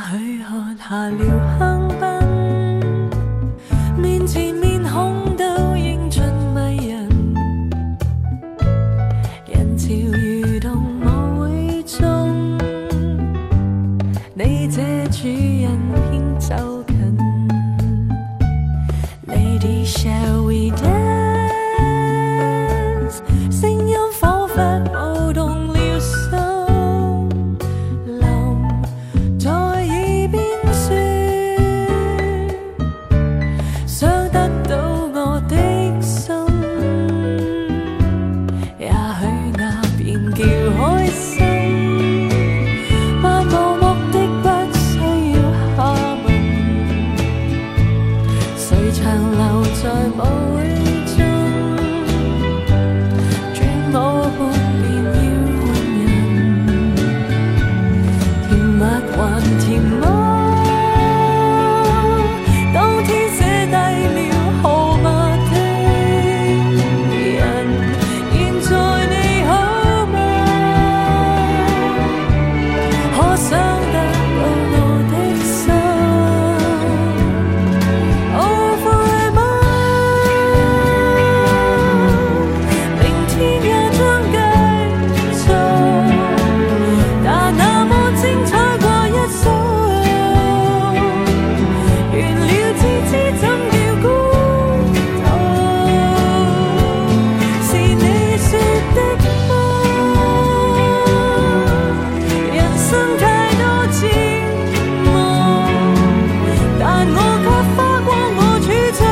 許喝下了香檳，面前面孔都英俊迷人，人潮如動舞會中，你這主人偏走近。Lady, shall we dance？ 聲音彷彿舞動了心林，在耳邊說，想得到我的心，也許那便叫開心。漫無目的不需要下文，誰長留在舞會中，轉舞伴便要換人，甜蜜還甜蜜，當天寫低了號碼的人，現在你好嗎？可想得到我的心？Over明天也將繼續，但那麼精彩過一宿。完了至知怎叫孤獨，是你說的嗎？人生太多折磨，但我卻花光我儲蓄。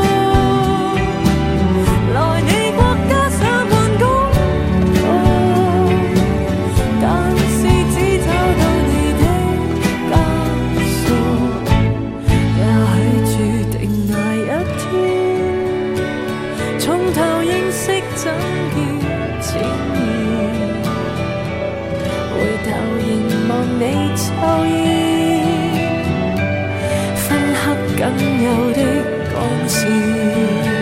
來你國家上門公佈，但是只找到你的家屬，也許注定那一天，從頭認識怎叫情誼，回頭凝望你抽煙，分刻僅有的光線。